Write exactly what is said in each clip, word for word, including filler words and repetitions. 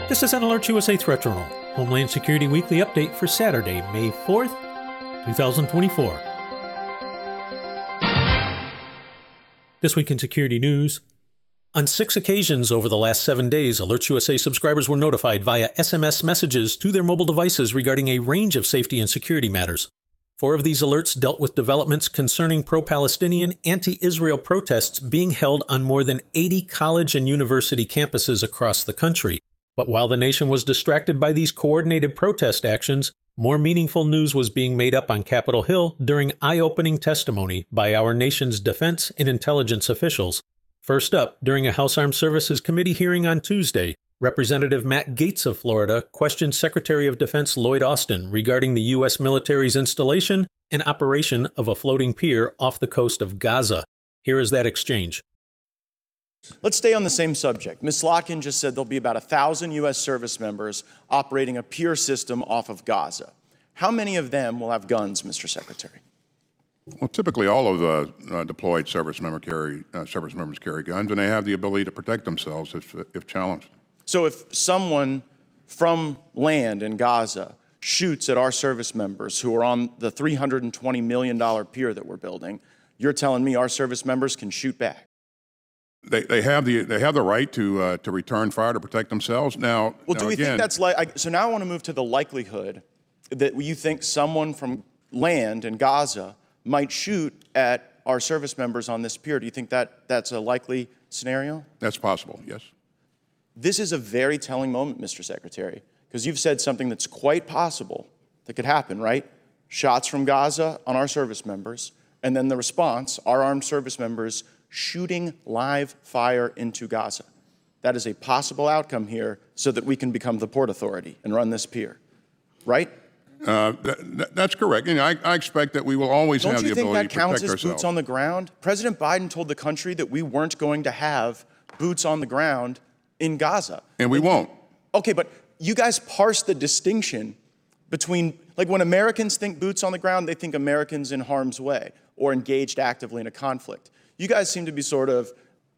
This is an Alert U S A Threat Journal, Homeland Security Weekly Update for Saturday, May fourth, twenty twenty-four. This week in security news. On six occasions over the last seven days, Alert U S A subscribers were notified via S M S messages to their mobile devices regarding a range of safety and security matters. Four of these alerts dealt with developments concerning pro-Palestinian, anti-Israel protests being held on more than eighty college and university campuses across the country. But while the nation was distracted by these coordinated protest actions, more meaningful news was being made up on Capitol Hill during eye-opening testimony by our nation's defense and intelligence officials. First up, during a House Armed Services Committee hearing on Tuesday, Representative Matt Gaetz of Florida questioned Secretary of Defense Lloyd Austin regarding the U S military's installation and operation of a floating pier off the coast of Gaza. Here is that exchange. Let's stay on the same subject. Miz Slotkin just said there'll be about one thousand U S service members operating a pier system off of Gaza. How many of them will have guns, Mister Secretary? Well, typically all of the uh, deployed service, member carry, uh, service members carry guns, and they have the ability to protect themselves if, if challenged. So if someone from land in Gaza shoots at our service members who are on the three hundred twenty million dollars pier that we're building, you're telling me our service members can shoot back? They, they have the they have the right to uh, to return fire to protect themselves. Now, well, now do we again, think that's like? So now I want to move to the likelihood that you think someone from land in Gaza might shoot at our service members on this pier. Do you think that that's a likely scenario? That's possible. Yes. This is a very telling moment, Mister Secretary, because you've said something that's quite possible that could happen, right? Shots from Gaza on our service members, and then the response: our armed service members shooting live fire into Gaza. That is a possible outcome here so that we can become the Port Authority and run this pier, right? Uh, th- that's correct. And I, I expect that we will always Don't have the you think ability that to protect counts as ourselves. boots on the ground? President Biden told the country that we weren't going to have boots on the ground in Gaza. And we And- won't. Okay, but you guys parse the distinction between, like when Americans think boots on the ground, they think Americans in harm's way or engaged actively in a conflict. You guys seem to be sort of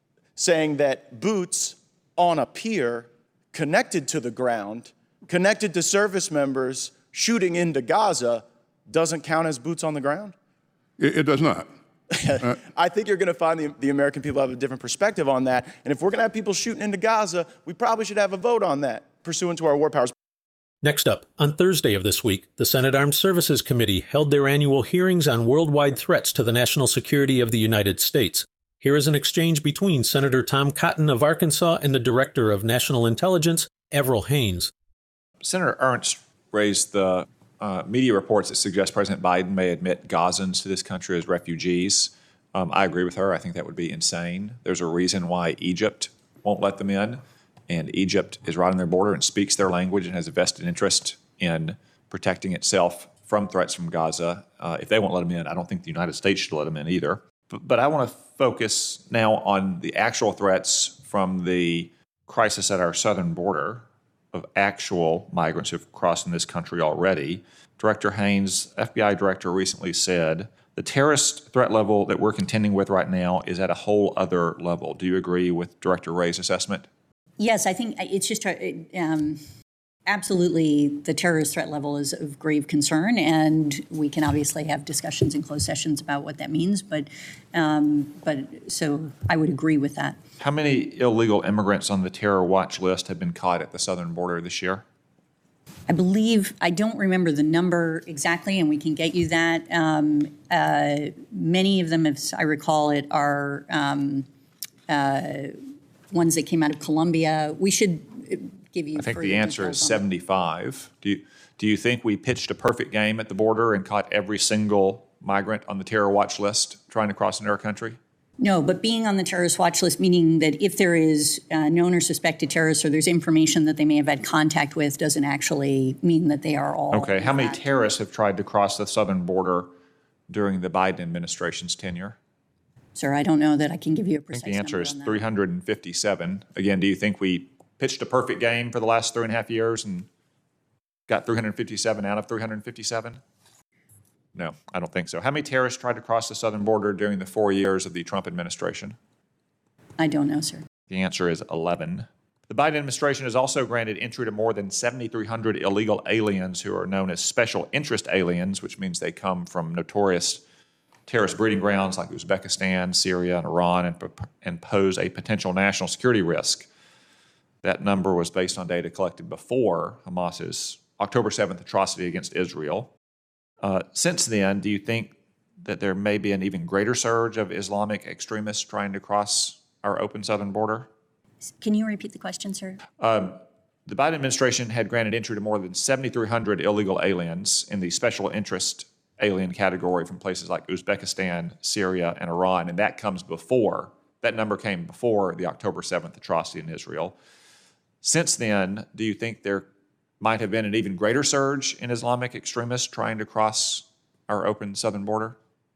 saying that boots on a pier connected to the ground, connected to service members shooting into Gaza, doesn't count as boots on the ground? It, it does not. Uh, I think you're going to find the, the American people have a different perspective on that. And if we're going to have people shooting into Gaza, we probably should have a vote on that, pursuant to our war powers. Next up, on Thursday of this week, the Senate Armed Services Committee held their annual hearings on worldwide threats to the national security of the United States. Here is an exchange between Senator Tom Cotton of Arkansas and the Director of National Intelligence, Avril Haines. Senator Ernst raised the uh, media reports that suggest President Biden may admit Gazans to this country as refugees. Um, I agree with her. I think that would be insane. There's a reason why Egypt won't let them in. And Egypt is right on their border and speaks their language and has a vested interest in protecting itself from threats from Gaza. Uh, if they won't let them in, I don't think the United States should let them in either. But, but I want to focus now on the actual threats from the crisis at our southern border of actual migrants who've crossed in this country already. Director Haines, F B I director, recently said the terrorist threat level that we're contending with right now is at a whole other level. Do you agree with Director Wray's assessment? Yes, I think it's just um, absolutely the terrorist threat level is of grave concern, and we can obviously have discussions in closed sessions about what that means. But, um, but so I would agree with that. How many illegal immigrants on the terror watch list have been caught at the southern border this year? I believe, I don't remember the number exactly, and we can get you that. Um, uh, many of them, as I recall it, are um, uh, ones that came out of Colombia. We should give you. I think the answer is seventy-five. Do you, do you think we pitched a perfect game at the border and caught every single migrant on the terror watch list trying to cross into our country? No, but being on the terrorist watch list, meaning that if there is uh, known or suspected terrorists or there's information that they may have had contact with, doesn't actually mean that they are all. Okay, how many terrorists have tried to cross the southern border during the Biden administration's tenure? Sir, I don't know that I can give you a precise number. I think the answer is on that. three hundred fifty-seven. Again, do you think we pitched a perfect game for the last three and a half years and got three hundred fifty-seven out of three hundred fifty-seven? No, I don't think so. How many terrorists tried to cross the southern border during the four years of the Trump administration? I don't know, sir. The answer is eleven. The Biden administration has also granted entry to more than seven thousand three hundred illegal aliens who are known as special interest aliens, which means they come from notorious terrorist breeding grounds like Uzbekistan, Syria, and Iran, and, and pose a potential national security risk. That number was based on data collected before Hamas's October seventh atrocity against Israel. Uh, since then, do you think that there may be an even greater surge of Islamic extremists trying to cross our open southern border? Can you repeat the question, sir? Um, the Biden administration had granted entry to more than seven thousand three hundred illegal aliens in the special interest alien category from places like Uzbekistan, Syria, and Iran, and that comes before, that number came before the October seventh atrocity in Israel. Since then, do you think there might have been an even greater surge in Islamic extremists trying to cross our open southern border?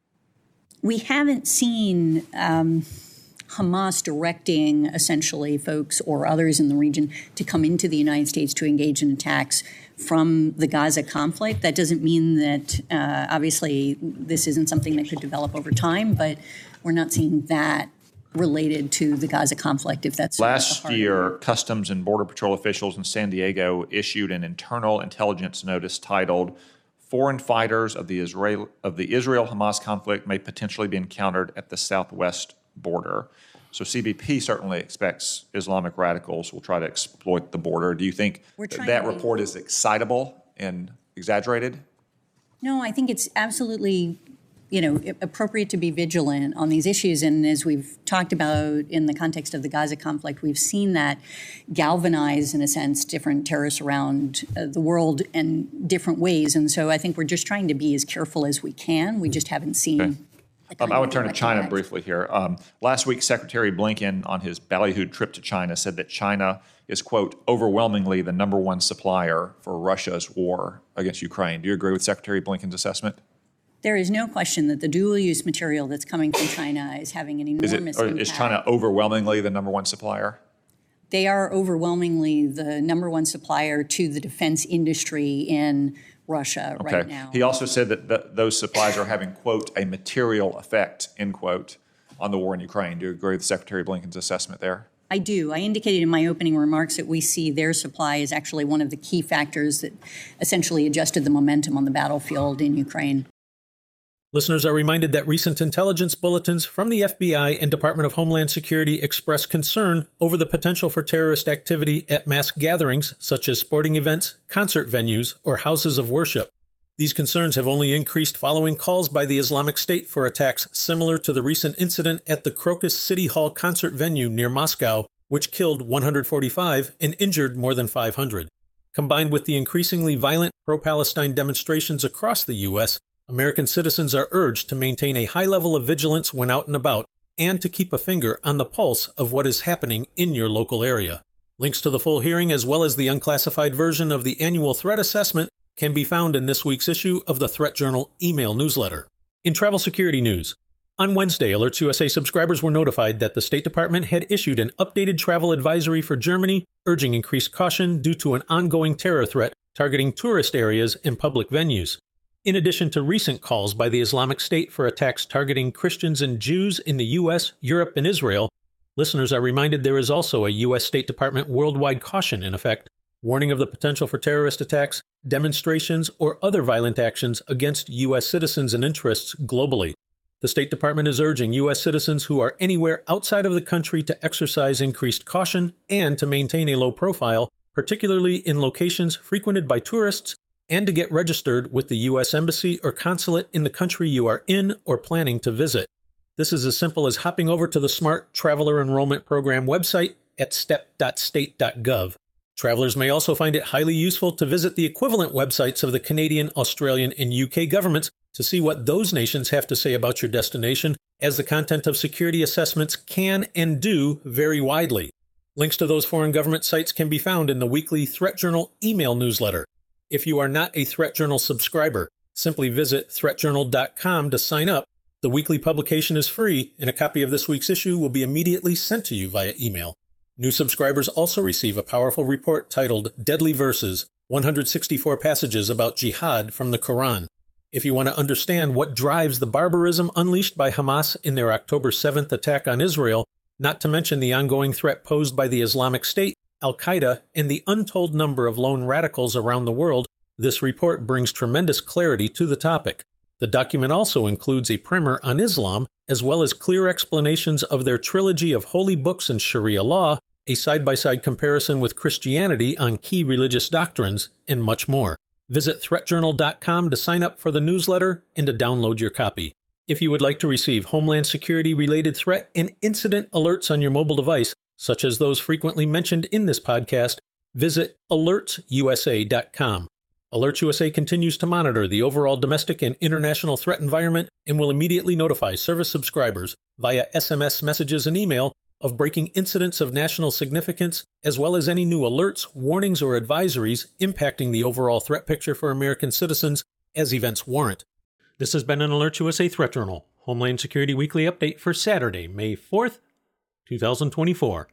We haven't seen um, Hamas directing essentially folks or others in the region to come into the United States to engage in attacks from the Gaza conflict. That doesn't mean that, uh, obviously, this isn't something that could develop over time, but we're not seeing that related to the Gaza conflict, if that's last year, Customs and Border Patrol officials in San Diego issued an internal intelligence notice titled "Foreign Fighters of the Israel of the Israel-Hamas conflict may potentially be encountered at the southwest border." So C B P certainly expects Islamic radicals will try to exploit the border. Do you think that, that report is excitable and exaggerated? No, I think it's absolutely, you know, appropriate to be vigilant on these issues. And as we've talked about in the context of the Gaza conflict, we've seen that galvanize, in a sense, different terrorists around uh, the world in different ways. And so I think we're just trying to be as careful as we can. We just haven't seen. Okay. Um, I would turn to China briefly here. Um, last week, Secretary Blinken, on his ballyhooed trip to China, said that China is, quote, overwhelmingly the number one supplier for Russia's war against Ukraine. Do you agree with Secretary Blinken's assessment? There is no question that the dual-use material that's coming from China is having an enormous is it, impact. Is China overwhelmingly the number one supplier? They are overwhelmingly the number one supplier to the defense industry in Russia okay. right now. He also said that th- those supplies are having, quote, a material effect, end quote, on the war in Ukraine. Do you agree with Secretary Blinken's assessment there? I do. I indicated in my opening remarks that we see their supply as actually one of the key factors that essentially adjusted the momentum on the battlefield in Ukraine. Listeners are reminded that recent intelligence bulletins from the F B I and Department of Homeland Security express concern over the potential for terrorist activity at mass gatherings such as sporting events, concert venues, or houses of worship. These concerns have only increased following calls by the Islamic State for attacks similar to the recent incident at the Crocus City Hall concert venue near Moscow, which killed one hundred forty-five and injured more than five hundred. Combined with the increasingly violent pro-Palestine demonstrations across the U S, American citizens are urged to maintain a high level of vigilance when out and about and to keep a finger on the pulse of what is happening in your local area. Links to the full hearing as well as the unclassified version of the annual threat assessment can be found in this week's issue of the Threat Journal email newsletter. In travel security news, on Wednesday, Alerts U S A subscribers were notified that the State Department had issued an updated travel advisory for Germany, urging increased caution due to an ongoing terror threat targeting tourist areas and public venues. In addition to recent calls by the Islamic State for attacks targeting Christians and Jews in the U S, Europe, and Israel, listeners are reminded there is also a U S State Department worldwide caution in effect, warning of the potential for terrorist attacks, demonstrations, or other violent actions against U S citizens and interests globally. The State Department is urging U S citizens who are anywhere outside of the country to exercise increased caution and to maintain a low profile, particularly in locations frequented by tourists, and to get registered with the U S Embassy or consulate in the country you are in or planning to visit. This is as simple as hopping over to the Smart Traveler Enrollment Program website at step dot state dot gov. Travelers may also find it highly useful to visit the equivalent websites of the Canadian, Australian, and U K governments to see what those nations have to say about your destination, as the content of security assessments can and do vary widely. Links to those foreign government sites can be found in the weekly Threat Journal email newsletter. If you are not a Threat Journal subscriber, simply visit threat journal dot com to sign up. The weekly publication is free, and a copy of this week's issue will be immediately sent to you via email. New subscribers also receive a powerful report titled Deadly Verses, one hundred sixty-four passages about jihad from the Quran. If you want to understand what drives the barbarism unleashed by Hamas in their October seventh attack on Israel, not to mention the ongoing threat posed by the Islamic State, Al-Qaeda, and the untold number of lone radicals around the world, this report brings tremendous clarity to the topic. The document also includes a primer on Islam, as well as clear explanations of their trilogy of holy books and Sharia law, a side-by-side comparison with Christianity on key religious doctrines, and much more. Visit threat journal dot com to sign up for the newsletter and to download your copy. If you would like to receive Homeland Security-related threat and incident alerts on your mobile device, such as those frequently mentioned in this podcast, visit alerts U S A dot com. Alerts U S A continues to monitor the overall domestic and international threat environment and will immediately notify service subscribers via S M S messages and email of breaking incidents of national significance, as well as any new alerts, warnings, or advisories impacting the overall threat picture for American citizens as events warrant. This has been an Alerts U S A Threat Journal, Homeland Security Weekly Update for Saturday, May fourth, two thousand twenty-four.